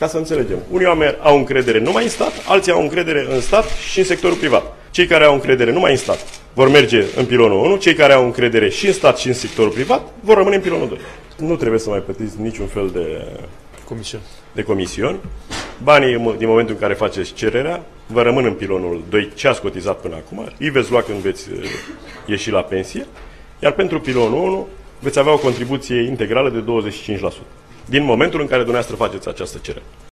ca să înțelegem. Unii oameni au încredere numai în stat, alții au încredere în stat și în sectorul privat. Cei care au încredere numai în stat vor merge în pilonul 1, cei care au încredere și în stat și în sectorul privat vor rămâne în pilonul 2. Nu trebuie să mai plătiți niciun fel de comisiuni. Banii, din momentul în care faceți cererea, vă rămân în pilonul 2 ce ați cotizat până acum, îi veți lua când veți ieși la pensie, iar pentru pilonul 1 veți avea o contribuție integrală de 25%, din momentul în care dumneavoastră faceți această cerere.